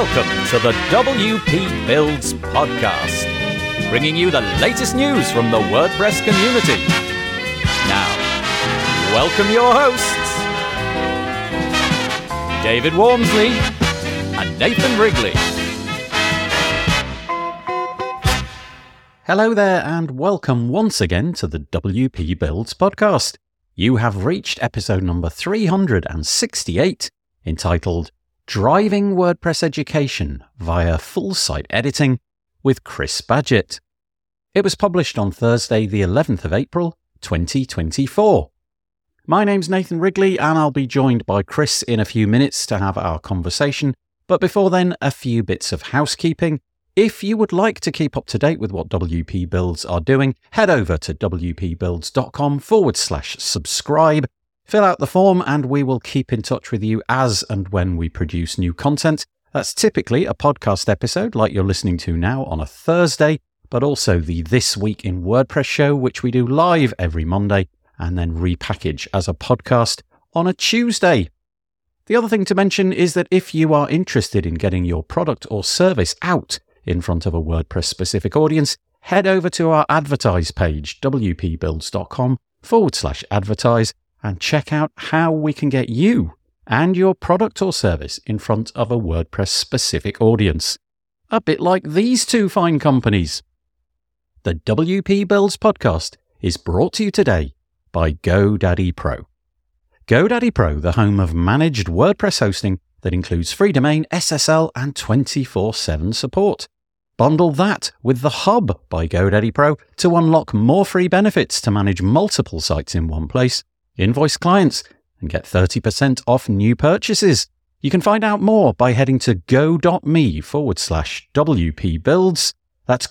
Welcome to the WP Builds podcast, bringing you the latest news from the WordPress community. Now, welcome your hosts, David Wormsley and Nathan Wrigley. Hello there, and welcome once again to the WP Builds podcast. You have reached episode number 368, entitled Driving WordPress Education via Full Site Editing with Chris Badgett. It was published on Thursday, the 11th of April, 2024. My name's Nathan Wrigley, and I'll be joined by Chris in a few minutes to have our conversation. But before then, a few bits of housekeeping. If you would like to keep up to date with what WP Builds are doing, head over to wpbuilds.com/subscribe. Fill out the form and we will keep in touch with you as and when we produce new content. That's typically a podcast episode like you're listening to now on a Thursday, but also the This Week in WordPress show, which we do live every Monday and then repackage as a podcast on a Tuesday. The other thing to mention is that if you are interested in getting your product or service out in front of a WordPress-specific audience, head over to our advertise page, wpbuilds.com/advertise, and check out how we can get you and your product or service in front of a WordPress-specific audience. A bit like these two fine companies. The WP Builds podcast is brought to you today by GoDaddy Pro. GoDaddy Pro, the home of managed WordPress hosting that includes free domain, SSL, and 24/7 support. Bundle that with the Hub by GoDaddy Pro to unlock more free benefits to manage multiple sites in one place, invoice clients, and get 30% off new purchases. You can find out more by heading to go.me/WP Builds. That's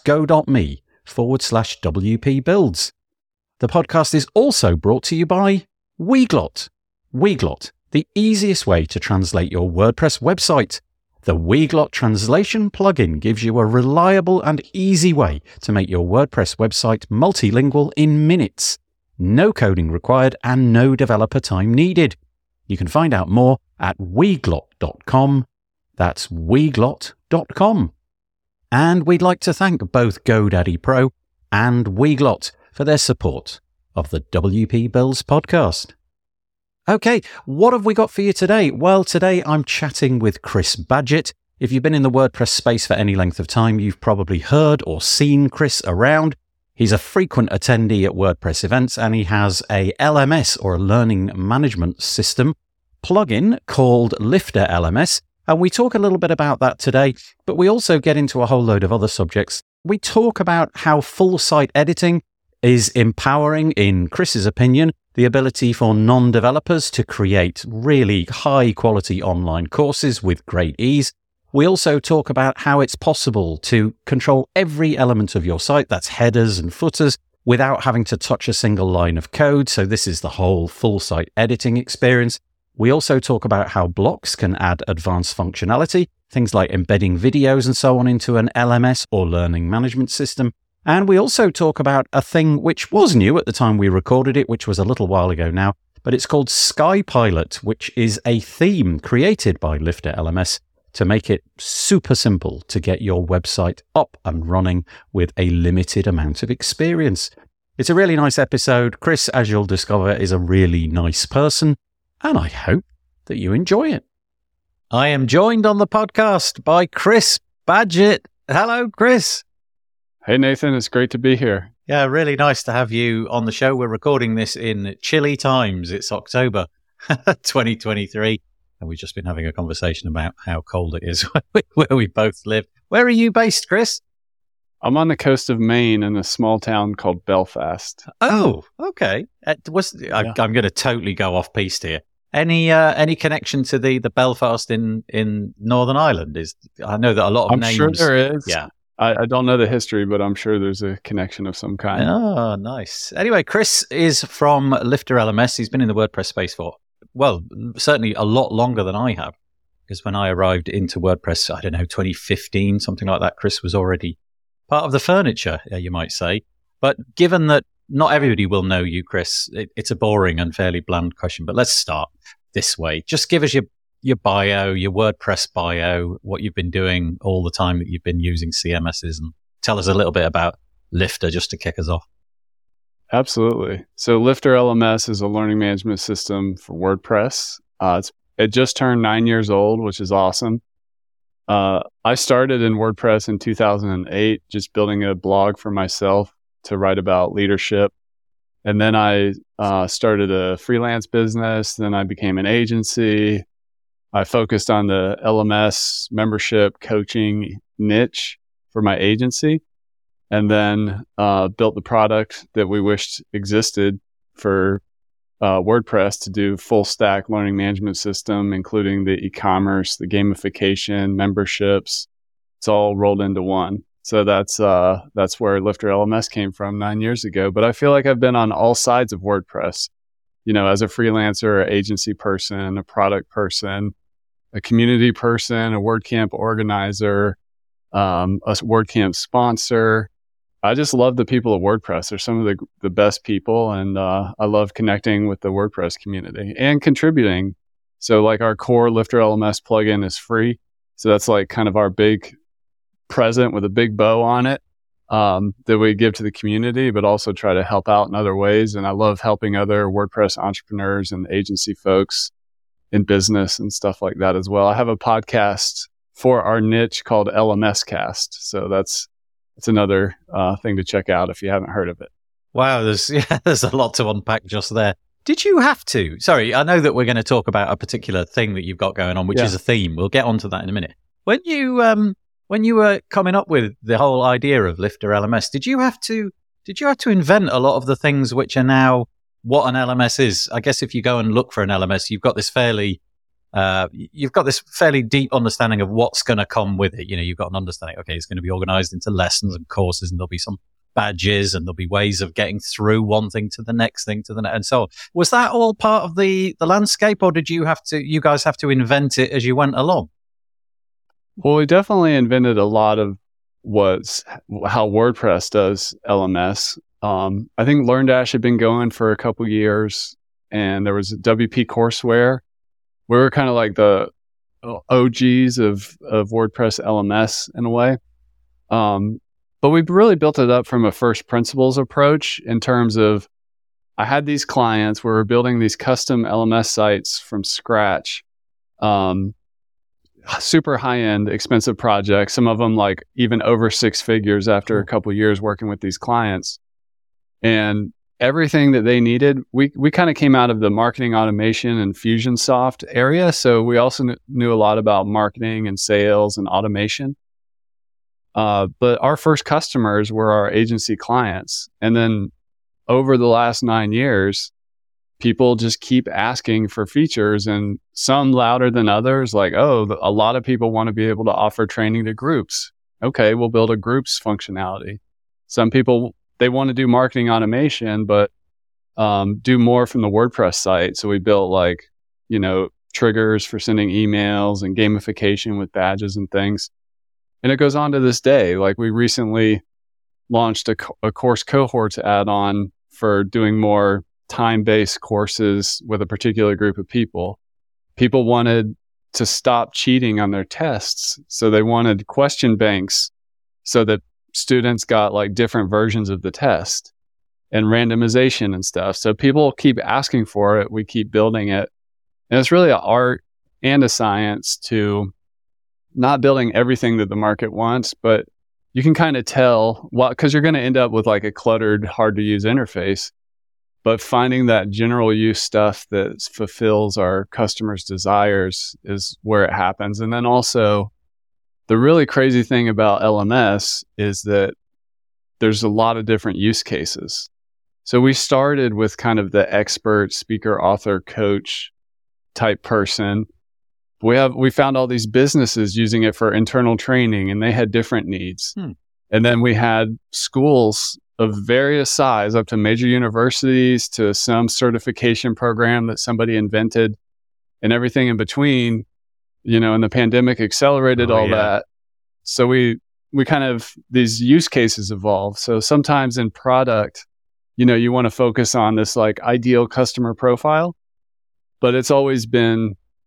go.me/WP Builds. The podcast is also brought to you by Weglot. Weglot, the easiest way to translate your WordPress website. The Weglot translation plugin gives you a reliable and easy way to make your WordPress website multilingual in minutes. No coding required and no developer time needed. You can find out more at weglot.com. That's weglot.com. And we'd like to thank both GoDaddy Pro and Weglot for their support of the WP Builds podcast. Okay, what have we got for you today? Well, today I'm chatting with Chris Badgett. If you've been in the WordPress space for any length of time, you've probably heard or seen Chris around. He's a frequent attendee at WordPress events, and he has a LMS, or a learning management system, plugin called Lifter LMS. And we talk a little bit about that today, but we also get into a whole load of other subjects. We talk about how full site editing is empowering, in Chris's opinion, the ability for non-developers to create really high-quality online courses with great ease. We also talk about how it's possible to control every element of your site, that's headers and footers, without having to touch a single line of code. So this is the whole full site editing experience. We also talk about how blocks can add advanced functionality, things like embedding videos and so on into an LMS or learning management system. And we also talk about a thing which was new at the time we recorded it, which was a little while ago now, but it's called SkyPilot, which is a theme created by Lifter LMS to make it super simple to get your website up and running with a limited amount of experience. It's a really nice episode. Chris, as you'll discover, is a really nice person, and I hope that you enjoy it. I am joined on the podcast by Chris Badgett. Hello, Chris. Hey, Nathan. It's great to be here. Yeah, really nice to have you on the show. We're recording this in chilly times. It's October 2023. And we've just been having a conversation about how cold it is where we both live. Where are you based, Chris? I'm on the coast of Maine in a small town called Belfast. Oh, okay. I'm going to totally go off piste here. Any connection to the Belfast in Northern Ireland? I know that a lot of names. I'm sure there is. Yeah. I don't know the history, but I'm sure there's a connection of some kind. Oh, nice. Anyway, Chris is from Lifter LMS. He's been in the WordPress space for, well, certainly a lot longer than I have. Because when I arrived into WordPress, 2015, something like that, Chris was already part of the furniture, you might say. But given that not everybody will know you, Chris, it's a boring and fairly bland question, but let's start this way. Just give us your your bio, your WordPress bio, what you've been doing all the time that you've been using CMSs, and tell us a little bit about Lifter just to kick us off. Absolutely. So Lifter LMS is a learning management system for WordPress. It just turned 9 years old, which is awesome. I started in WordPress in 2008, just building a blog for myself to write about leadership. And then I started a freelance business. Then I became an agency. I focused on the LMS membership coaching niche for my agency, and then built the product that we wished existed for WordPress to do full stack learning management system, including the e-commerce, the gamification, memberships. It's all rolled into one. So that's where Lifter LMS came from 9 years ago. But I feel like I've been on all sides of WordPress, as a freelancer, an agency person, a product person, a community person, a WordCamp organizer, a WordCamp sponsor. I just love the people at WordPress. They're some of the best people, and I love connecting with the WordPress community and contributing. So like our core Lifter LMS plugin is free. So that's like kind of our big present with a big bow on it that we give to the community, but also try to help out in other ways. And I love helping other WordPress entrepreneurs and agency folks in business and stuff like that as well. I have a podcast for our niche called LMS Cast. So that's another thing to check out if you haven't heard of it. Wow, there's a lot to unpack just there. Did you have to? Sorry, I know that we're going to talk about a particular thing that you've got going on, which is a theme. We'll get onto that in a minute. When you were coming up with the whole idea of Lifter LMS, did you have to invent a lot of the things which are now what an LMS is? I guess if you go and look for an LMS, you've got this fairly deep understanding of what's going to come with it. You've got an understanding, okay, it's going to be organized into lessons and courses, and there'll be some badges, and there'll be ways of getting through one thing to the next thing to the next, and so on. Was that all part of the landscape, or did you guys have to invent it as you went along? Well, we definitely invented a lot of how WordPress does LMS. I think LearnDash had been going for a couple years, and there was WP Courseware. We were kind of like the OGs of WordPress LMS in a way. But we really built it up from a first principles approach in terms of, I had these clients where we're building these custom LMS sites from scratch, super high-end, expensive projects, some of them like even over 6 figures after a couple years working with these clients. And everything that they needed, we kind of came out of the marketing automation and Fusionsoft area. So we also knew a lot about marketing and sales and automation. But our first customers were our agency clients. And then over the last 9 years, people just keep asking for features, and some louder than others, like, a lot of people want to be able to offer training to groups. Okay, we'll build a groups functionality. Some people, they want to do marketing automation, but do more from the WordPress site. So we built triggers for sending emails and gamification with badges and things. And it goes on to this day. Like, we recently launched a course cohorts add-on for doing more time-based courses with a particular group of people. People wanted to stop cheating on their tests. So they wanted question banks so that students got like different versions of the test and randomization and stuff. So people keep asking for it. We keep building it. And it's really an art and a science to not building everything that the market wants, but you can kind of tell because you're going to end up with like a cluttered, hard to use interface. But finding that general use stuff that fulfills our customers' desires is where it happens. And then also, the really crazy thing about LMS is that there's a lot of different use cases. So we started with kind of the expert, speaker, author, coach type person. We found all these businesses using it for internal training, and they had different needs. And then we had schools of various size, up to major universities, to some certification program that somebody invented, and everything in between, and the pandemic accelerated that. So we kind of, these use cases evolve. So sometimes in product, you want to focus on this like ideal customer profile, but it's always been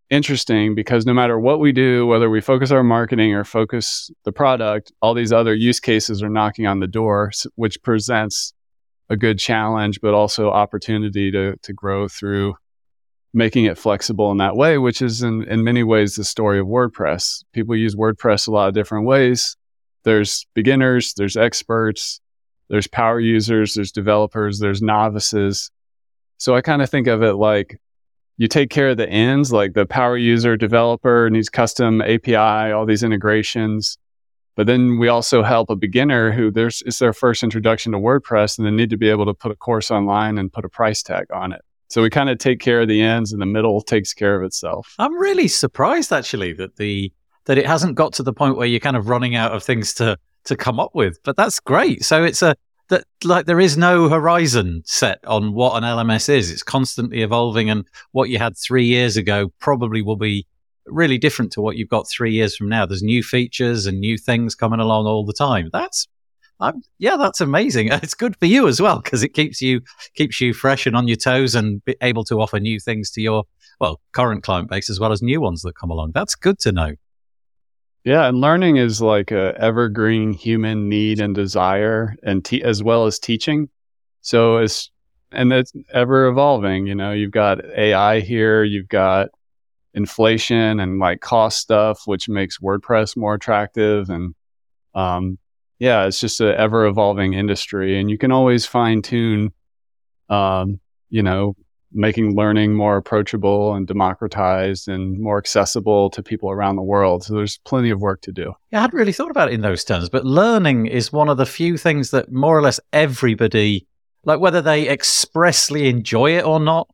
interesting because no matter what we do, whether we focus our marketing or focus the product, all these other use cases are knocking on the door, which presents a good challenge, but also opportunity to grow through making it flexible in that way, which is in many ways the story of WordPress. People use WordPress a lot of different ways. There's beginners, there's experts, there's power users, there's developers, there's novices. So I kind of think of it like you take care of the ends, like the power user developer needs custom API, all these integrations. But then we also help a beginner who it's their first introduction to WordPress and they need to be able to put a course online and put a price tag on it. So we kind of take care of the ends and the middle takes care of itself. I'm really surprised actually that it hasn't got to the point where you're kind of running out of things to come up with. But that's great. So it's there is no horizon set on what an LMS is. It's constantly evolving, and what you had 3 years ago probably will be really different to what you've got 3 years from now. There's new features and new things coming along all the time. That's amazing. It's good for you as well because it keeps you fresh and on your toes and able to offer new things to your current client base as well as new ones that come along. That's good to know. Yeah, and learning is like a evergreen human need and desire, and as well as teaching. So it's ever evolving. You know, you've got AI here, you've got inflation and like cost stuff, which makes WordPress more attractive. And it's just an ever evolving industry, and you can always fine tune, making learning more approachable and democratized and more accessible to people around the world. So there's plenty of work to do. Yeah, I hadn't really thought about it in those terms, but learning is one of the few things that more or less everybody, like whether they expressly enjoy it or not,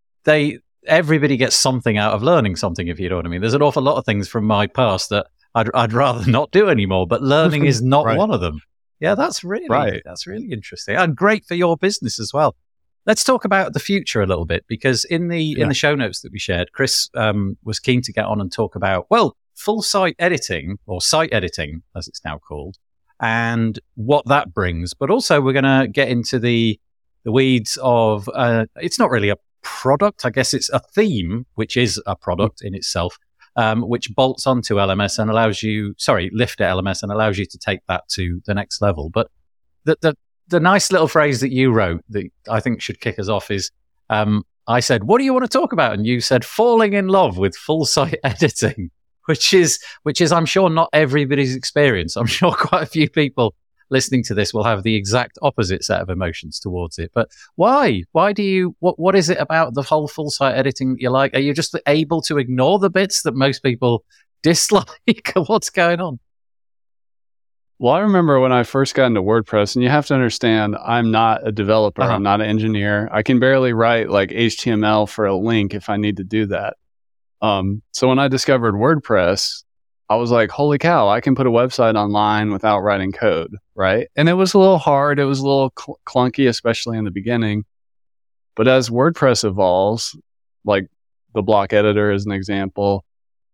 everybody gets something out of learning something, if you know what I mean. There's an awful lot of things from my past that I'd rather not do anymore, but learning is not right. one of them. Yeah, that's really interesting and great for your business as well. Let's talk about the future a little bit, because in the show notes that we shared, Chris was keen to get on and talk about, full site editing, or site editing, as it's now called, and what that brings. But also we're going to get into the weeds of, it's not really a product, I guess it's a theme, which is a product in itself, which bolts onto LMS and Lifter LMS and allows you to take that to the next level. But the nice little phrase that you wrote that I think should kick us off is, I said, what do you want to talk about? And you said, falling in love with full site editing, which is I'm sure not everybody's experience. I'm sure quite a few people listening to this will have the exact opposite set of emotions towards it. But why? Why do you, what is it about the whole full site editing that you like? Are you just able to ignore the bits that most people dislike? What's going on? Well, I remember when I first got into WordPress, and you have to understand, I'm not a developer. I'm not an engineer. I can barely write like HTML for a link if I need to do that. So when I discovered WordPress, I was like, holy cow, I can put a website online without writing code, right? And it was a little hard. It was a little clunky, especially in the beginning. But as WordPress evolves, like the block editor is an example,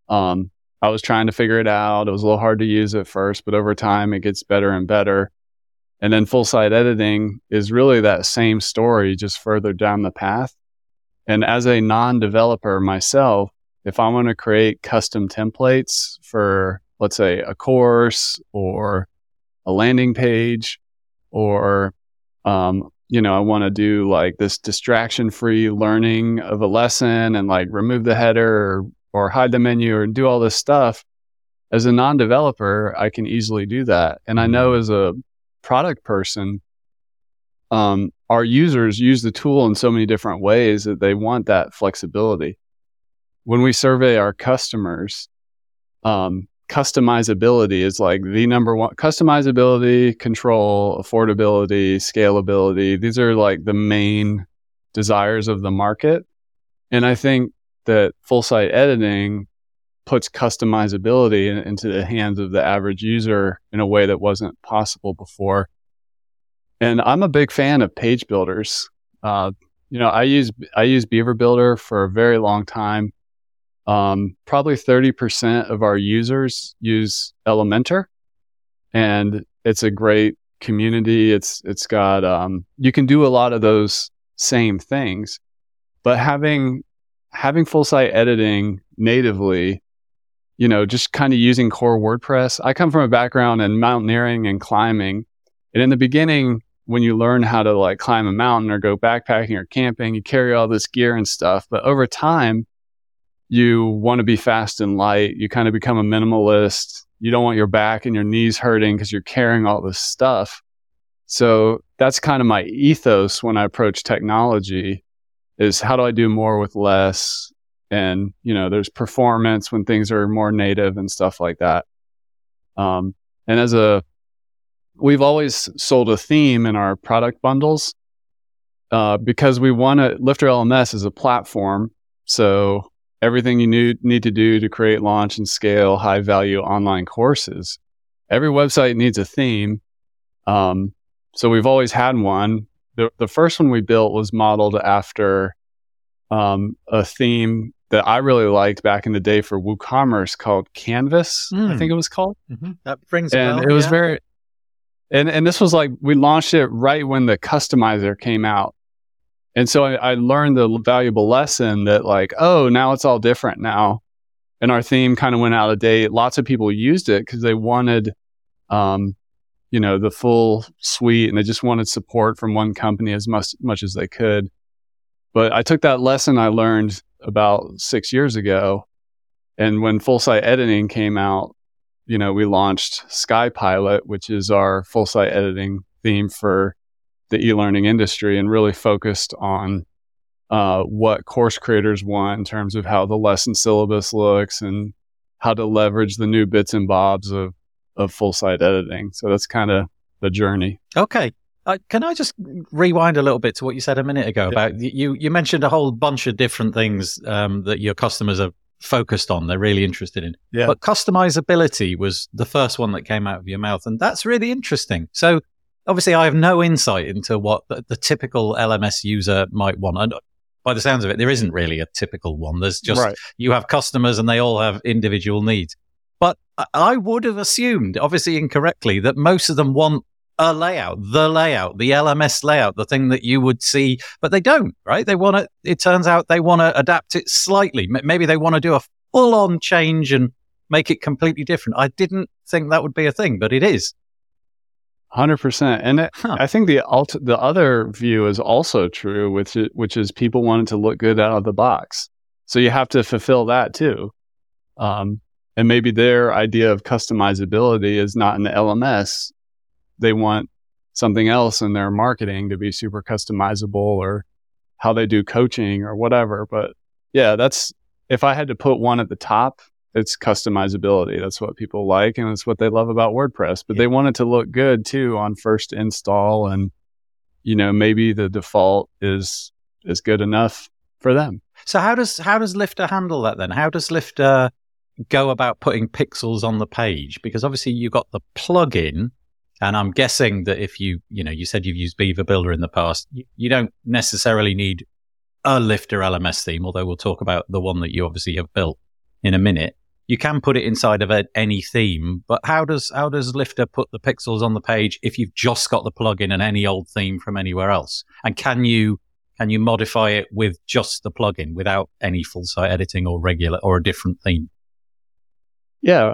I was trying to figure it out. It was a little hard to use at first, but over time it gets better and better. And then full site editing is really that same story, just further down the path. And as a non-developer myself, if I want to create custom templates for, let's say, a course or a landing page, or, I want to do like this distraction-free learning of a lesson and like remove the header or hide the menu or do all this stuff, as a non-developer, I can easily do that. And I know as a product person, our users use the tool in so many different ways that they want that flexibility. When we survey our customers, customizability is like the number one. Customizability, control, affordability, scalability. These are like the main desires of the market. And I think that full site editing puts customizability into the hands of the average user in a way that wasn't possible before. And I'm a big fan of page builders. I use Beaver Builder for a very long time. Probably 30% of our users use Elementor, and it's a great community. It's got, you can do a lot of those same things, but having having full site editing natively, you know, just kind of using core WordPress. I come from a background in mountaineering and climbing. And in the beginning, when you learn how to like climb a mountain or go backpacking or camping, you carry all this gear and stuff. But over time, you want to be fast and light. You kind of become a minimalist. You don't want your back and your knees hurting because you're carrying all this stuff. So that's kind of my ethos when I approach technology, is how do I do more with less? And, you know, there's performance when things are more native and stuff like that. And we've always sold a theme in our product bundles because we want to, Lifter LMS is a platform. So everything you need to do to create, launch, and scale high value online courses. Every website needs a theme. So we've always had one. The first one we built was modeled after a theme that I really liked back in the day for WooCommerce called Canvas, I think it was called. Mm-hmm. That rings a bell. And it was very... And this was like, we launched it right when the customizer came out. And so I learned the valuable lesson that like, oh, now it's all different now. And our theme kind of went out of date. Lots of people used it because they wanted, you know, the full suite, and they just wanted support from one company as much as they could. But I took that lesson I learned about 6 years ago. And when full site editing came out, you know, we launched SkyPilot, which is our full site editing theme for the e-learning industry, and really focused on what course creators want in terms of how the lesson syllabus looks and how to leverage the new bits and bobs of full site editing. So that's kind of the journey. Okay. Can I just rewind a little bit to what you said a minute ago about you mentioned a whole bunch of different things that your customers are focused on, they're really interested in. Yeah. But customizability was the first one that came out of your mouth, and that's really interesting. So obviously I have no insight into what the typical LMS user might want. And by the sounds of it, there isn't really a typical one. There's just, you have customers and they all have individual needs. But I would have assumed, obviously incorrectly, that most of them want a layout, the LMS layout, the thing that you would see, but they don't, right? They want to, it turns out they want to adapt it slightly. Maybe they want to do a full-on change and make it completely different. I didn't think that would be a thing, but it is. 100%. And I think the other view is also true, which is people wanting to look good out of the box. So you have to fulfill that too. And maybe their idea of customizability is not in the LMS. They want something else in their marketing to be super customizable, or how they do coaching or whatever. But yeah, if I had to put one at the top, it's customizability. That's what people like, and it's what they love about WordPress. But they want it to look good too on first install, and you know, maybe the default is good enough for them. So how does Lifter handle that then? How does Lifter go about putting pixels on the page? Because obviously you got the plugin, and I'm guessing that if you said you've used Beaver Builder in the past, you don't necessarily need a Lifter LMS theme, although we'll talk about the one that you obviously have built in a minute. You can put it inside of any theme, but how does Lifter put the pixels on the page if you've just got the plugin and any old theme from anywhere else? And can you modify it with just the plugin without any full site editing or a different theme? Yeah.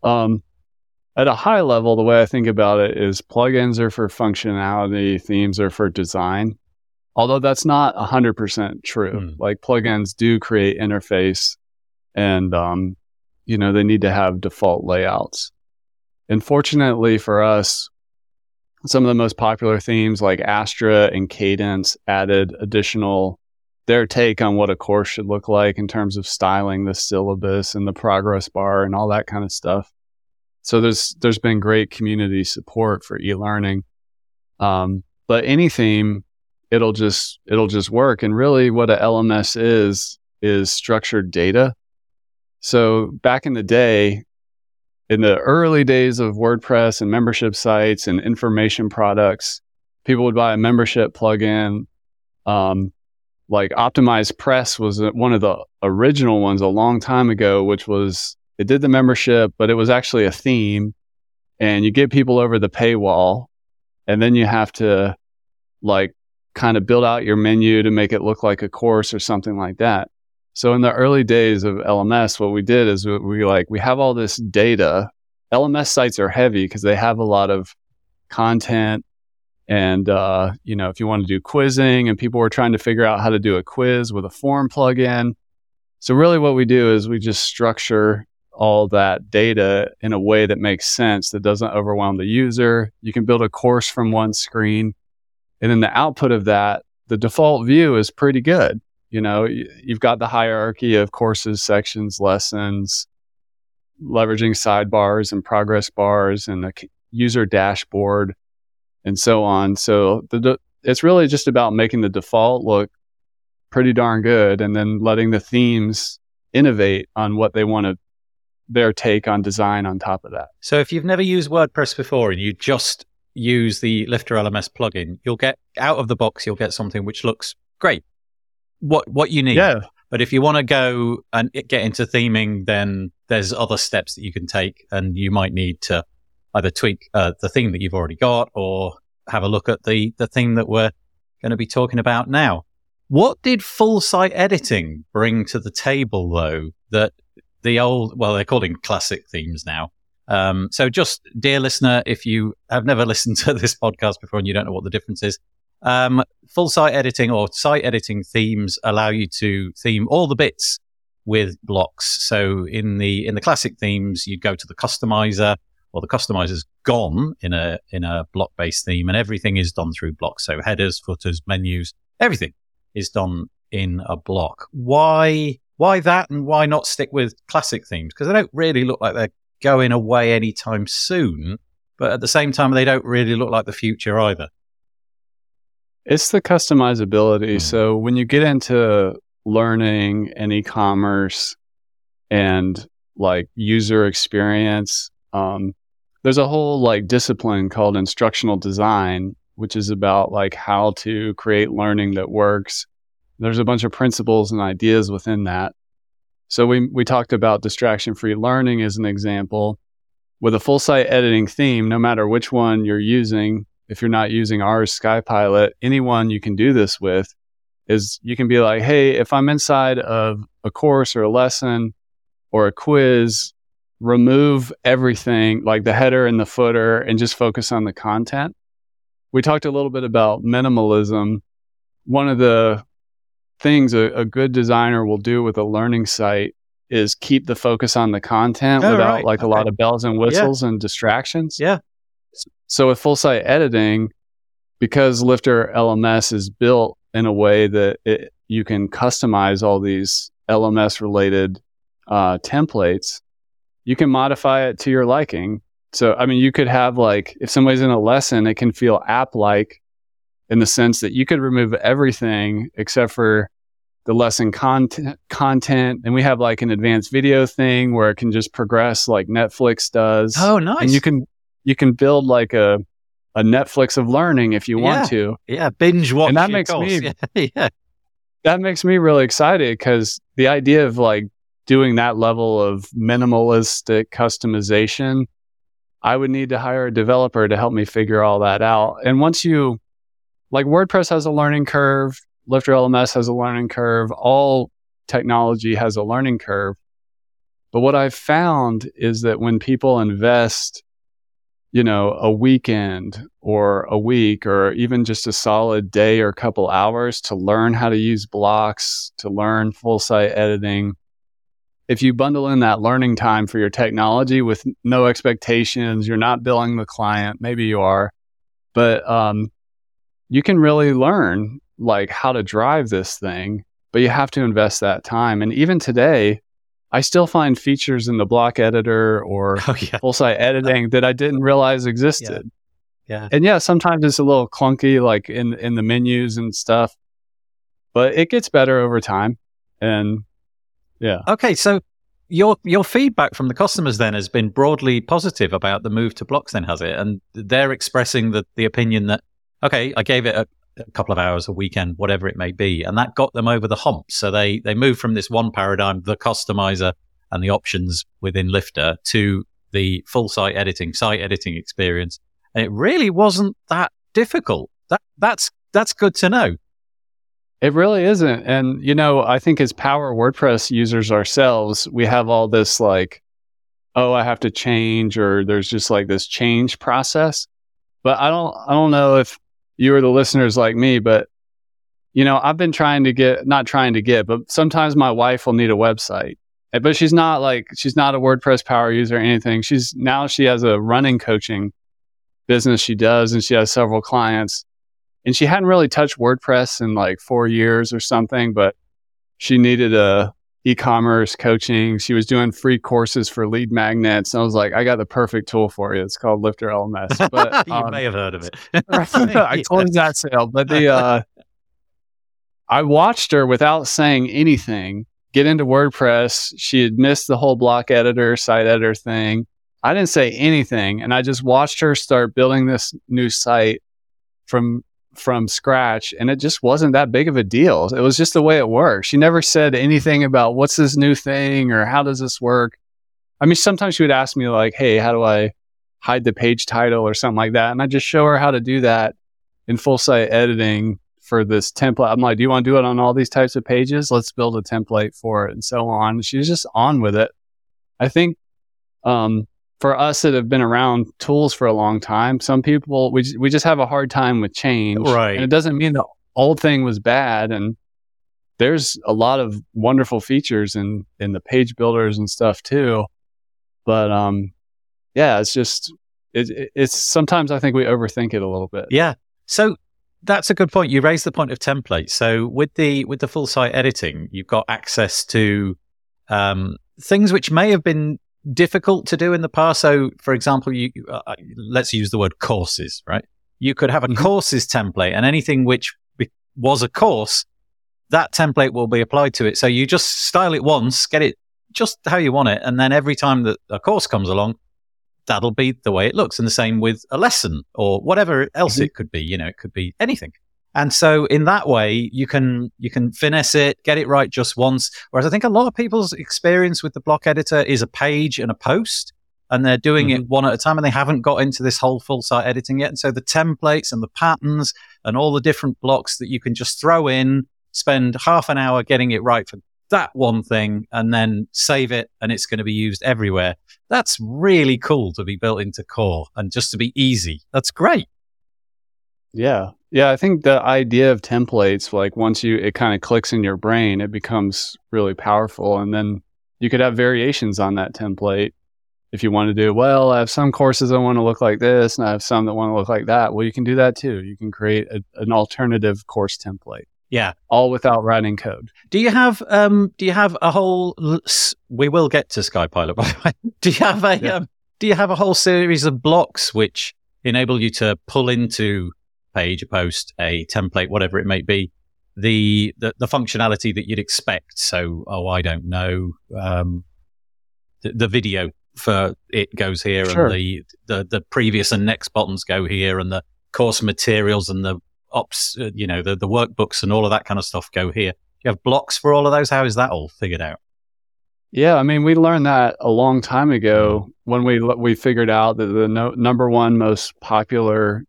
At a high level, the way I think about it is plugins are for functionality, themes are for design. Although that's not 100% true. Like plugins do create interface, and they need to have default layouts. And fortunately for us, some of the most popular themes like Astra and Cadence added their take on what a course should look like in terms of styling the syllabus and the progress bar and all that kind of stuff. So there's been great community support for e-learning. But any theme, it'll just work. And really what a LMS is structured data. So back in the day, in the early days of WordPress and membership sites and information products, people would buy a membership plugin. Like Optimized Press was one of the original ones a long time ago, which was, it did the membership, but it was actually a theme, and you get people over the paywall, and then you have to like kind of build out your menu to make it look like a course or something like that. So in the early days of LMS, what we did is we have all this data. LMS sites are heavy because they have a lot of content. And, if you want to do quizzing, and people were trying to figure out how to do a quiz with a form plugin. So really what we do is we just structure all that data in a way that makes sense, that doesn't overwhelm the user. You can build a course from one screen. And then the output of that, the default view is pretty good. You've got the hierarchy of courses, sections, lessons, leveraging sidebars and progress bars and a user dashboard and so on. So it's really just about making the default look pretty darn good and then letting the themes innovate on what they want to, their take on design on top of that. So if you've never used WordPress before and you just use the Lifter LMS plugin, you'll get out of the box, you'll get something which looks great. What you need. Yeah. But if you want to go and get into theming, then there's other steps that you can take, and you might need to either tweak the theme that you've already got or have a look at the theme that we're going to be talking about now. What did full site editing bring to the table, though, that the old, well, they're called classic themes now. So just, dear listener, if you have never listened to this podcast before and you don't know what the difference is, full site editing or site editing themes allow you to theme all the bits with blocks. So in the classic themes, you go to the customizer, or the customizer's gone in a block-based theme, and everything is done through blocks. So headers, footers, menus, everything is done in a block. Why that, and why not stick with classic themes? Because they don't really look like they're going away anytime soon, but at the same time, they don't really look like the future either. It's the customizability. So when you get into learning and e-commerce and like user experience, there's a whole discipline called instructional design, which is about how to create learning that works. There's a bunch of principles and ideas within that. So we talked about distraction-free learning as an example. With a full site editing theme, no matter which one you're using, if you're not using ours, SkyPilot, anyone you can do this with is you can be like, hey, if I'm inside of a course or a lesson or a quiz, remove everything like the header and the footer and just focus on the content. We talked a little bit about minimalism. One of the things a good designer will do with a learning site is keep the focus on the content without a lot of bells and whistles and distractions. Yeah. So with full site editing, because Lifter LMS is built in a way that you can customize all these LMS related templates, you can modify it to your liking. So, you could have if somebody's in a lesson, it can feel app-like in the sense that you could remove everything except for the lesson content. And we have an advanced video thing where it can just progress like Netflix does. Oh, nice. And you can build a Netflix of learning if you want to. Yeah, binge watch. And that makes me really excited, because the idea of doing that level of minimalistic customization, I would need to hire a developer to help me figure all that out. And once you, WordPress has a learning curve, Lifter LMS has a learning curve, all technology has a learning curve. But what I've found is that when people invest, a weekend or a week or even just a solid day or a couple hours to learn how to use blocks, to learn full site editing, if you bundle in that learning time for your technology with no expectations, you're not billing the client, maybe you are, but you can really learn how to drive this thing, but you have to invest that time. And even today, I still find features in the block editor or full site editing that I didn't realize existed. Yeah. And sometimes it's a little clunky, in the menus and stuff, but it gets better over time. And okay, so your feedback from the customers then has been broadly positive about the move to blocks then, has it? And they're expressing the opinion that, okay, I gave it a couple of hours, a weekend, whatever it may be, and that got them over the hump. So they moved from this one paradigm, the customizer and the options within Lifter, to the full site editing experience. And it really wasn't that difficult. That's good to know. It really isn't. And, I think as power WordPress users ourselves, we have all this like, oh, I have to change, or there's just like this change process. But I don't know if you or the listeners like me, but I've been not trying to get, but sometimes my wife will need a website, but she's not a WordPress power user or anything. She has a running coaching business she does, and she has several clients, and she hadn't really touched WordPress in like 4 years or something, but she needed a e-commerce coaching. She was doing free courses for lead magnets. And I was like, I got the perfect tool for you. It's called Lifter LMS. But you may have heard of it. I closed that sale. But I watched her without saying anything get into WordPress. She had missed the whole block editor, site editor thing. I didn't say anything. And I just watched her start building this new site from scratch, and it just wasn't that big of a deal. It was just the way it worked. She never said anything about what's this new thing or how does this work. I mean, sometimes she would ask me like, hey, how do I hide the page title or something like that? And I just show her how to do that in full site editing for this template. I'm like, do you want to do it on all these types of pages? Let's build a template for it, and so on. She was just on with it. I think for us that have been around tools for a long time, some people, we just have a hard time with change. Right. And it doesn't mean the old thing was bad. And there's a lot of wonderful features in the page builders and stuff too. But yeah, it's just, it's sometimes I think we overthink it a little bit. Yeah. So that's a good point. You raised the point of templates. So with the full site editing, you've got access to things which may have been difficult to do in the past. So, for example, let's use the word courses, right? You could have a courses template, and anything which was a course, that template will be applied to it. So you just style it once, get it just how you want it, and then every time that a course comes along, that'll be the way it looks. And the same with a lesson or whatever else it could be. It could be anything. And so in that way, you can finesse it, get it right just once. Whereas I think a lot of people's experience with the block editor is a page and a post, and they're doing it one at a time, and they haven't got into this whole full site editing yet. And so the templates and the patterns and all the different blocks that you can just throw in, spend half an hour getting it right for that one thing, and then save it, and it's going to be used everywhere. That's really cool to be built into Core and just to be easy. That's great. Yeah. Yeah, I think the idea of templates, like once it kind of clicks in your brain, it becomes really powerful. And then you could have variations on that template. If you want to do, well, I have some courses that want to look like this, and I have some that want to look like that. Well, you can do that too. You can create an alternative course template. Yeah. All without writing code. Do you have a whole, we will get to SkyPilot, by the way. Do you have a whole series of blocks which enable you to pull into page, a post, a template, whatever it may be, the functionality that you'd expect? So, I don't know, the video for it goes here, sure, and the previous and next buttons go here, and the course materials and the ops, the workbooks and all of that kind of stuff go here. Do you have blocks for all of those? How is that all figured out? Yeah, I mean, we learned that a long time ago when we figured out that the number one most popular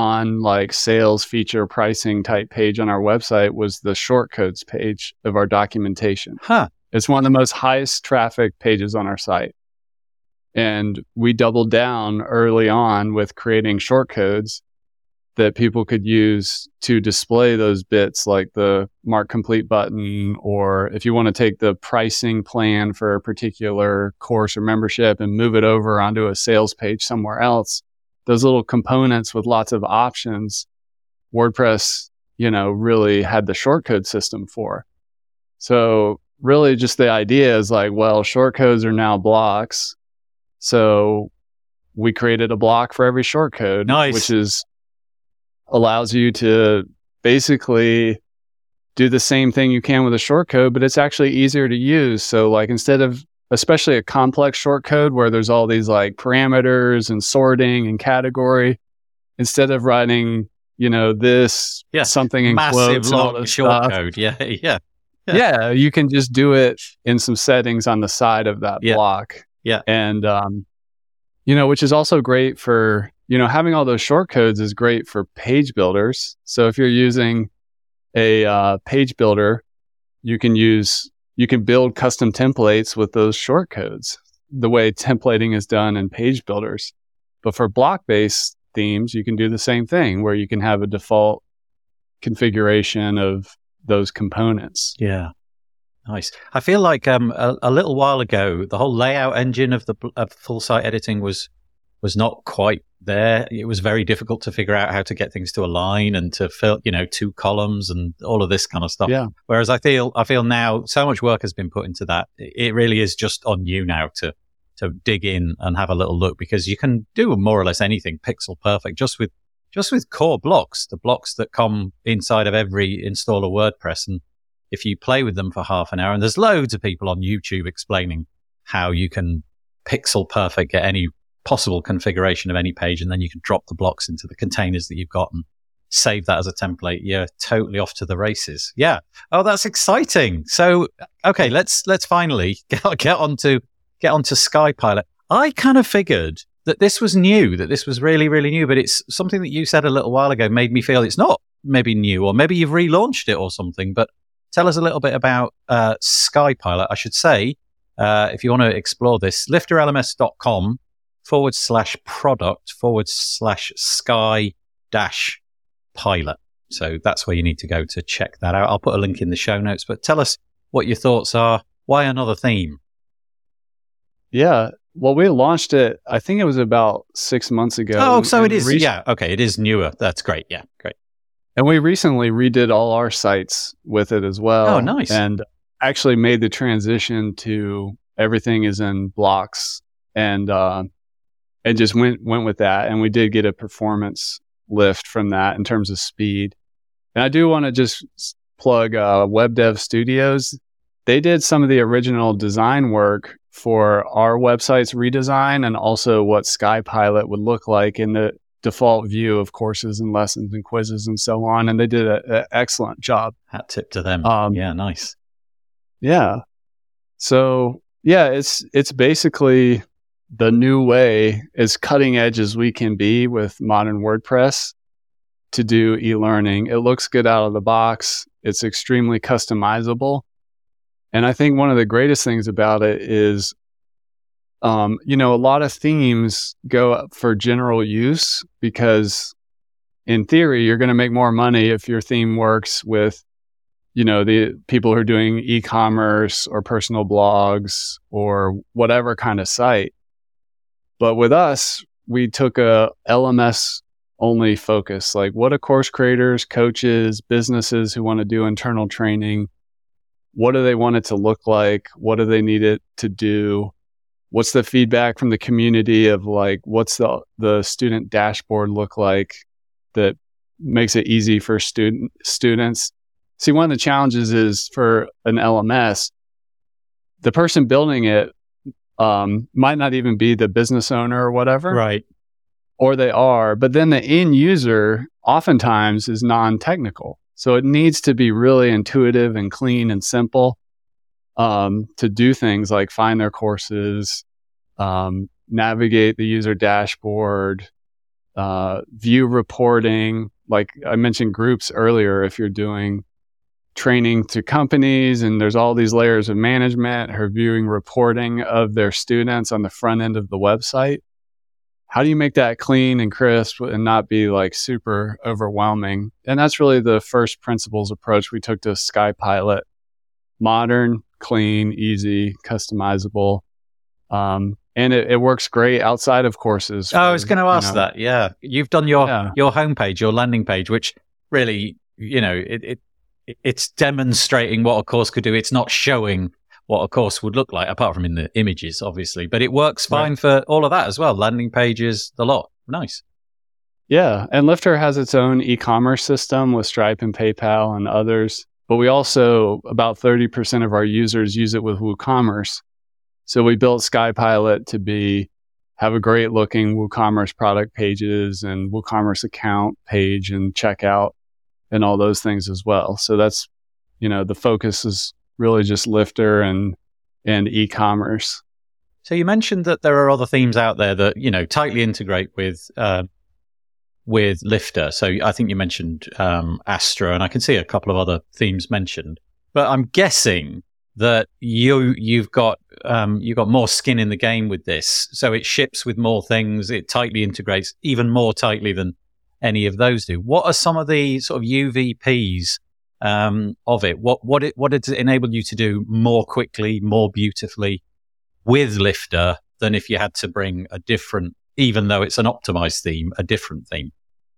sales feature pricing type page on our website was the shortcodes page of our documentation. It's one of the most highest traffic pages on our site. And we doubled down early on with creating shortcodes that people could use to display those bits, like the Mark Complete button, or if you want to take the pricing plan for a particular course or membership and move it over onto a sales page somewhere else, those little components with lots of options, WordPress, really had the shortcode system for. So really just the idea is like, well, shortcodes are now blocks. So we created a block for every shortcode, nice, which allows you to basically do the same thing you can with a shortcode, but it's actually easier to use. So like instead of, especially a complex shortcode where there's all these like parameters and sorting and category, instead of writing, this, something in massive quotes, long shortcode. Yeah. You can just do it in some settings on the side of that block. Yeah. And, which is also great for, having all those shortcodes is great for page builders. So if you're using a page builder, you can build custom templates with those short codes, the way templating is done in page builders. But for block-based themes, you can do the same thing where you can have a default configuration of those components. Yeah. Nice. I feel like a little while ago, the whole layout engine of full site editing was not quite there. It was very difficult to figure out how to get things to align and to fill, 2 columns and all of this kind of stuff. Yeah. Whereas I feel now so much work has been put into that. It really is just on you now to dig in and have a little look, because you can do more or less anything pixel perfect just with core blocks, the blocks that come inside of every installer WordPress. And if you play with them for half an hour, and there's loads of people on YouTube explaining how you can pixel perfect get any possible configuration of any page, and then you can drop the blocks into the containers that you've got and save that as a template. You're totally off to the races. Yeah. Oh, that's exciting. So, okay, let's finally get onto SkyPilot. I kind of figured that this was new, that this was really, really new, but it's something that you said a little while ago made me feel it's not maybe new, or maybe you've relaunched it or something. But tell us a little bit about SkyPilot. I should say, if you want to explore this, lifterlms.com/product/sky-pilot. So that's where you need to go to check that out. I'll put a link in the show notes, but tell us what your thoughts are. Why another theme? Yeah. Well, we launched it, I think it was about 6 months ago. Oh, so it is. Yeah. Okay. It is newer. That's great. Yeah. Great. And we recently redid all our sites with it as well. Oh, nice. And actually made the transition to everything is in blocks, and just went with that. And we did get a performance lift from that in terms of speed. And I do want to just plug Web Dev Studios. They did some of the original design work for our website's redesign, and also what SkyPilot would look like in the default view of courses and lessons and quizzes and so on. And they did an excellent job. Hat tip to them. Yeah, nice. Yeah. So yeah, it's basically the new way, as cutting edge as we can be with modern WordPress to do e-learning. It looks good out of the box. It's extremely customizable. And I think one of the greatest things about it is, a lot of themes go up for general use, because in theory, you're going to make more money if your theme works with, the people who are doing e-commerce or personal blogs or whatever kind of site. But with us, we took a LMS only focus. Like, what do course creators, coaches, businesses who want to do internal training, what do they want it to look like? What do they need it to do? What's the feedback from the community of, like, what's the student dashboard look like that makes it easy for students? See, one of the challenges is for an LMS, the person building it might not even be the business owner or whatever. Right. Or they are, but then the end user oftentimes is non-technical. So it needs to be really intuitive and clean and simple to do things like find their courses, navigate the user dashboard, view reporting. Like I mentioned groups earlier, if you're doing training to companies and there's all these layers of management, reviewing reporting of their students on the front end of the website. How do you make that clean and crisp and not be like super overwhelming? And that's really the first principles approach we took to SkyPilot. Modern, clean, easy, customizable. And it works great outside of courses. I was going to ask that. Yeah. You've done your homepage, your landing page, which really, it's demonstrating what a course could do. It's not showing what a course would look like, apart from in the images, obviously. But it works fine for all of that as well. Landing pages, the lot. Nice. Yeah. And Lifter has its own e-commerce system with Stripe and PayPal and others. But we also, about 30% of our users use it with WooCommerce. So we built SkyPilot to have a great looking WooCommerce product pages and WooCommerce account page and checkout and all those things as well. So that's, the focus is really just Lifter and e-commerce. So you mentioned that there are other themes out there that, tightly integrate with with Lifter. So I think you mentioned Astra, and I can see a couple of other themes mentioned. But I'm guessing that you've got more skin in the game with this. So it ships with more things. It tightly integrates even more tightly than any of those do. What are some of the sort of UVPs of it? What does it enable you to do more quickly, more beautifully with Lifter than if you had to bring a different, even though it's an optimized theme, a different theme?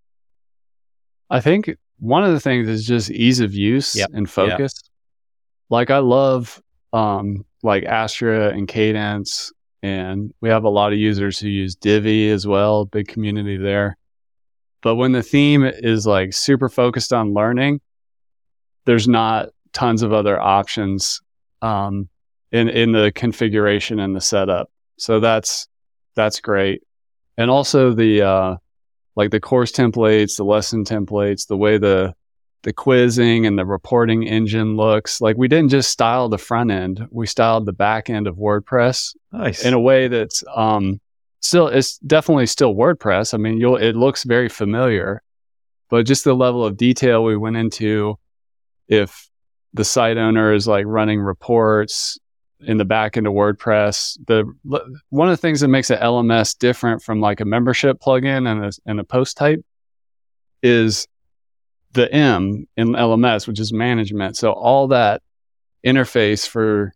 I think one of the things is just ease of use and focus. Yep. Like I love like Astra and Cadence, and we have a lot of users who use Divi as well, big community there. But when the theme is like super focused on learning, there's not tons of other options in the configuration and the setup. So that's great. And also the like the course templates, the lesson templates, the way the quizzing and the reporting engine looks. Like we didn't just style the front end, we styled the back end of WordPress in a way that's it's definitely still WordPress. I mean, it looks very familiar, but just the level of detail we went into, if the site owner is like running reports in the back end of WordPress, one of the things that makes an LMS different from like a membership plugin and a post type is the M in LMS, which is management. So all that interface for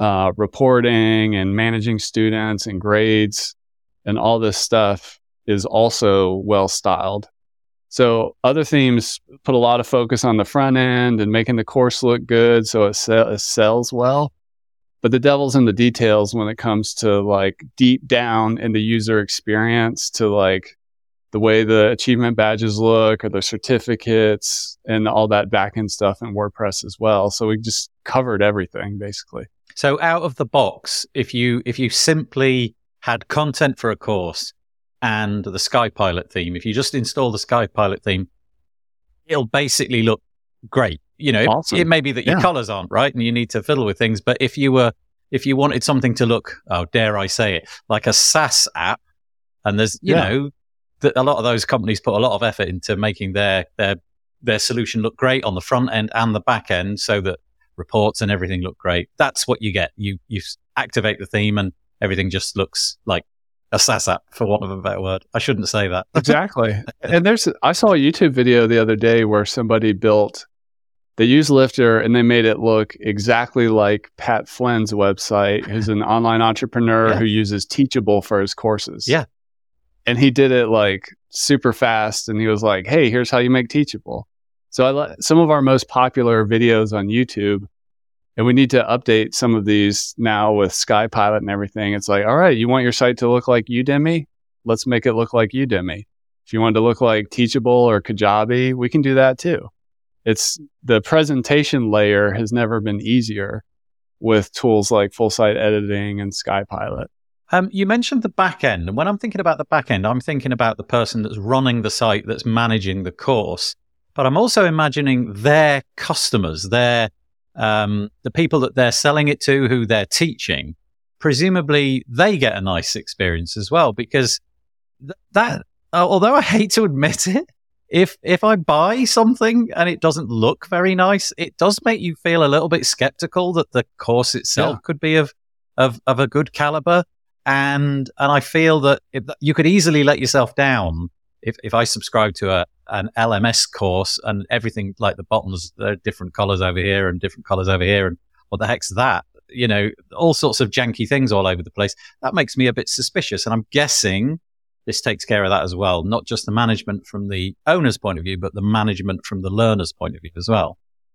reporting and managing students and grades and all this stuff is also well styled. So other themes put a lot of focus on the front end and making the course look good so it sells well. But the devil's in the details when it comes to like deep down in the user experience, to like the way the achievement badges look or the certificates and all that backend stuff in WordPress as well. So we just covered everything basically. So out of the box, if you simply had content for a course and the SkyPilot theme, if you just install the SkyPilot theme, it'll basically look great. You know, awesome. It may be that your colors aren't right and you need to fiddle with things, but if you wanted something to look, dare I say it, like a SaaS app, and there's, you know, a lot of those companies put a lot of effort into making their solution look great on the front end and the back end so that reports and everything look great. That's what you get. You activate the theme and everything just looks like a SaaS app, for want of a better word. I shouldn't say that. Exactly. And I saw a YouTube video the other day where somebody they used Lifter and they made it look exactly like Pat Flynn's website, who's an online entrepreneur who uses Teachable for his courses. Yeah. And he did it like super fast. And he was like, hey, here's how you make Teachable. So some of our most popular videos on YouTube, and we need to update some of these now with SkyPilot and everything. It's like, all right, you want your site to look like Udemy? Let's make it look like Udemy. If you want it to look like Teachable or Kajabi, we can do that too. It's the presentation layer has never been easier with tools like full site editing and SkyPilot. You mentioned the back end. And when I'm thinking about the back end, I'm thinking about the person that's running the site, that's managing the course. But I'm also imagining their customers, the people that they're selling it to, who they're teaching. Presumably, they get a nice experience as well, because that, although I hate to admit it, if I buy something and it doesn't look very nice, it does make you feel a little bit skeptical that the course itself could be of a good caliber. And I feel that you could easily let yourself down if I subscribe to an LMS course and everything, like the buttons, there are different colors over here and different colors over here, and what the heck's that? You know, all sorts of janky things all over the place. That makes me a bit suspicious. And I'm guessing this takes care of that as well. Not just the management from the owner's point of view, but the management from the learner's point of view as well.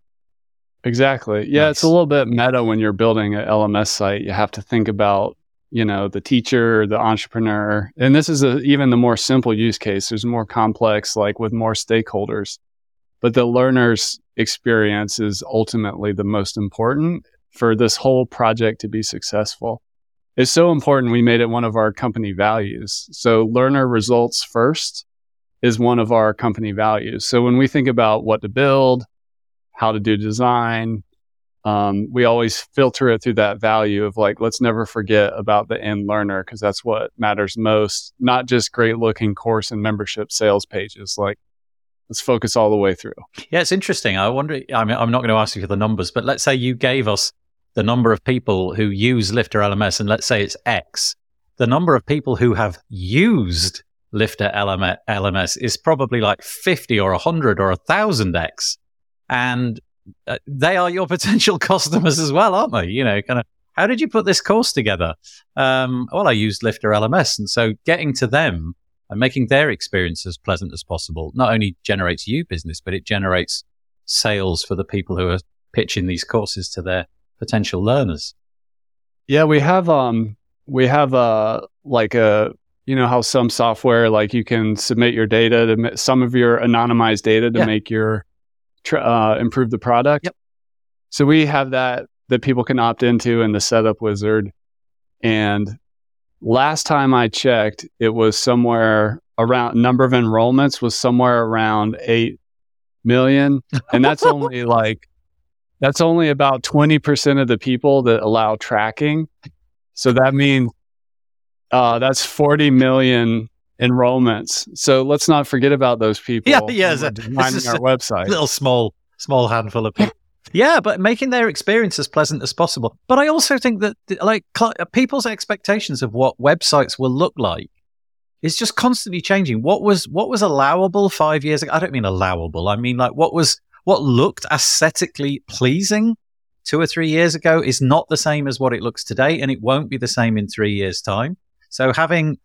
Exactly. Yeah, nice. It's a little bit meta when you're building an LMS site. You have to think about, you know, the teacher, the entrepreneur. And this is even the more simple use case. There's more complex, like with more stakeholders. But the learner's experience is ultimately the most important for this whole project to be successful. It's so important we made it one of our company values. So learner results first is one of our company values. So when we think about what to build, how to do design, we always filter it through that value of like, let's never forget about the end learner, because that's what matters most. Not just great looking course and membership sales pages. Like, let's focus all the way through. Yeah, it's interesting. I wonder, I mean, I'm not going to ask you for the numbers, but let's say you gave us the number of people who use Lifter LMS, and let's say it's X. The number of people who have used Lifter LMS is probably like 50 or 100 or 1,000x. And they are your potential customers as well, aren't they? You know, kind of, how did you put this course together? Well, I used Lifter LMS. And so getting to them and making their experience as pleasant as possible not only generates you business, but it generates sales for the people who are pitching these courses to their potential learners. Yeah, we have like a, you know how some software, like you can submit your data to some of your anonymized data to make your improve the product. Yep. So we have that people can opt into in the setup wizard. And last time I checked, it was somewhere around, number of enrollments was somewhere around 8 million. And that's only about 20% of the people that allow tracking. So that means that's 40 million enrollments. So let's not forget about those people. Yeah, designing our website. Little small handful of people. Yeah, but making their experience as pleasant as possible. But I also think that like people's expectations of what websites will look like is just constantly changing. What was allowable 5 years ago? I don't mean allowable. I mean like what looked aesthetically pleasing 2 or 3 years ago is not the same as what it looks today, and it won't be the same in 3 years' time. So having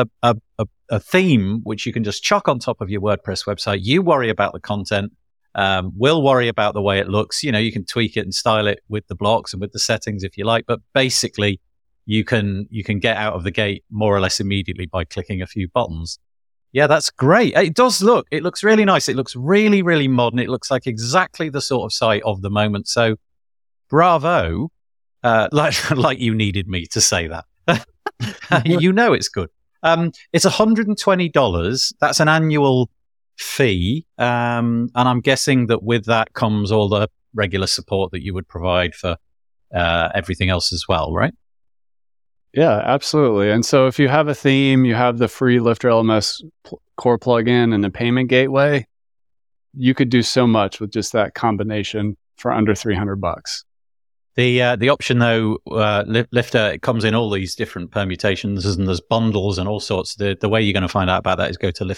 a theme which you can just chuck on top of your WordPress website, you worry about the content, we'll worry about the way it looks. You know, you can tweak it and style it with the blocks and with the settings if you like, but basically you can get out of the gate more or less immediately by clicking a few buttons. Yeah, that's great. It looks really nice. It looks really, really modern. It looks like exactly the sort of site of the moment. So bravo, like you needed me to say that. You know it's good. It's $120. That's an annual fee. And I'm guessing that with that comes all the regular support that you would provide for everything else as well, right? Yeah, absolutely. And so if you have a theme, you have the free Lifter LMS core plugin and the payment gateway, you could do so much with just that combination for under $300. The option though, Lifter, it comes in all these different permutations and there's bundles and all sorts. The way you're going to find out about that is go to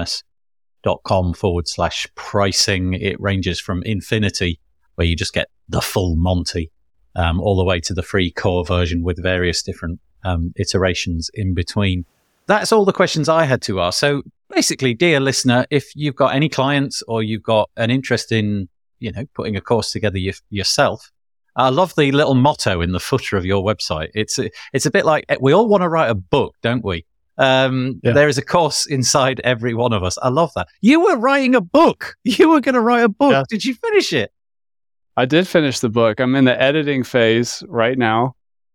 lifterlms.com/pricing. It ranges from infinity, where you just get the full Monty, all the way to the free core version with various different iterations in between. That's all the questions I had to ask. So basically, dear listener, if you've got any clients or you've got an interest in, you know, putting a course together yourself, I love the little motto in the footer of your website. It's a bit like, we all want to write a book, don't we? There is a course inside every one of us. I love that. You were writing a book. You were going to write a book. Yeah. Did you finish it? I did finish the book. I'm in the editing phase right now.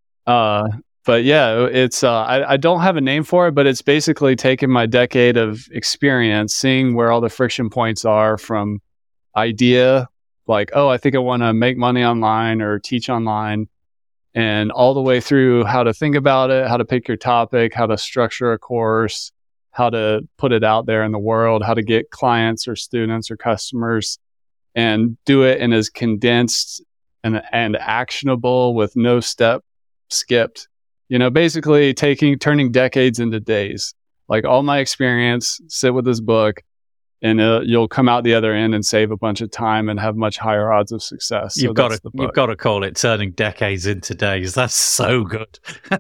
But yeah, it's I don't have a name for it, but it's basically taking my decade of experience, seeing where all the friction points are from idea, like, oh, I think I want to make money online or teach online, and all the way through how to think about it, how to pick your topic, how to structure a course, how to put it out there in the world, how to get clients or students or customers, and do it in as condensed and actionable with no step skipped. You know, basically turning decades into days. Like all my experience, sit with this book, and you'll come out the other end and save a bunch of time and have much higher odds of success. You've got to call it turning decades into days. That's so good.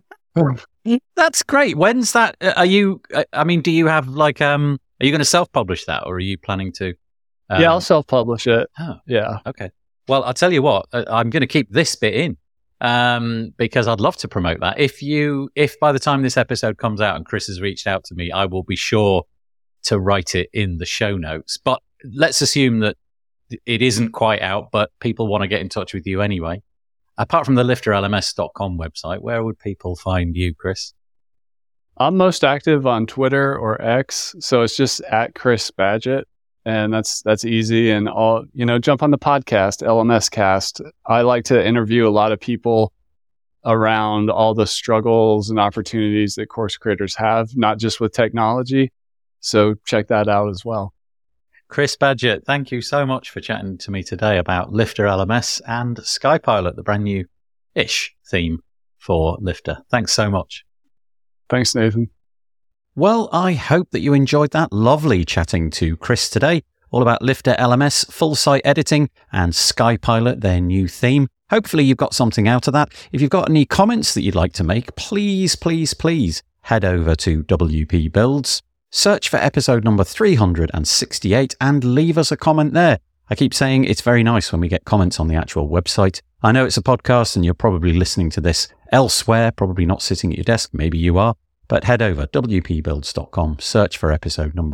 That's great. When's that? Do you have like, are you going to self-publish that, or are you planning to? Yeah, I'll self-publish it. Oh, yeah. Okay. Well, I'll tell you what, I'm going to keep this bit in, because I'd love to promote that. If by the time this episode comes out and Chris has reached out to me, I will be sure to write it in the show notes. But let's assume that it isn't quite out, but people want to get in touch with you anyway. Apart from the lifterlms.com website, where would people find you, Chris? I'm most active on Twitter or X, so it's just at Chris Badgett. And that's easy. And jump on the podcast, LMS Cast. I like to interview a lot of people around all the struggles and opportunities that course creators have, not just with technology. So check that out as well. Chris Badgett, thank you so much for chatting to me today about Lifter LMS and SkyPilot, the brand new-ish theme for Lifter. Thanks so much. Thanks, Nathan. Well, I hope that you enjoyed that lovely chatting to Chris today, all about Lifter LMS, full site editing, and SkyPilot, their new theme. Hopefully you've got something out of that. If you've got any comments that you'd like to make, please head over to WP Builds, search for episode number 368 and leave us a comment there. I keep saying it's very nice when we get comments on the actual website. I know it's a podcast and you're probably listening to this elsewhere, probably not sitting at your desk. Maybe you are. But head over, wpbuilds.com, search for episode number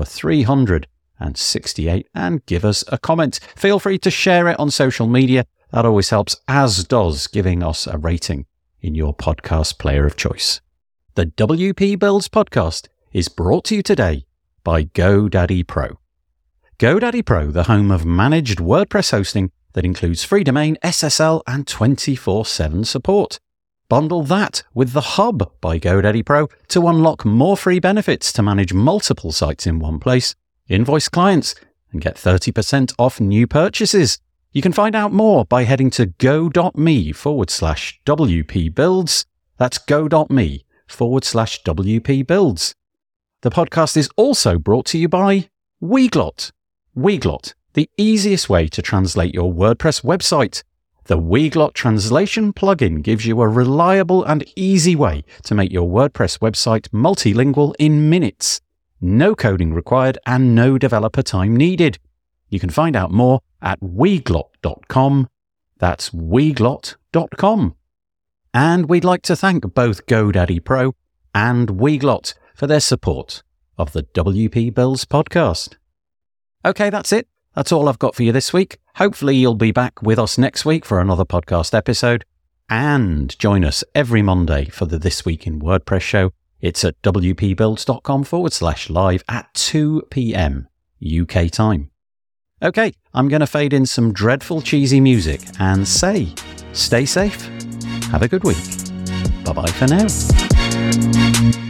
368 and give us a comment. Feel free to share it on social media. That always helps, as does giving us a rating in your podcast player of choice. The WP Builds podcast is brought to you today by GoDaddy Pro. GoDaddy Pro, the home of managed WordPress hosting that includes free domain, SSL, and 24/7 support. Bundle that with the Hub by GoDaddy Pro to unlock more free benefits to manage multiple sites in one place, invoice clients, and get 30% off new purchases. You can find out more by heading to go.me/WP Builds. That's go.me/WP Builds. The podcast is also brought to you by Weglot. Weglot, the easiest way to translate your WordPress website. The Weglot translation plugin gives you a reliable and easy way to make your WordPress website multilingual in minutes. No coding required and no developer time needed. You can find out more at weglot.com. That's weglot.com. And we'd like to thank both GoDaddy Pro and Weglot for their support of the WP Builds podcast. Okay, that's it. That's all I've got for you this week. Hopefully you'll be back with us next week for another podcast episode and join us every Monday for the This Week in WordPress show. It's at wpbuilds.com/live at 2 p.m. UK time. Okay, I'm going to fade in some dreadful cheesy music and say, stay safe, have a good week. Bye-bye for now.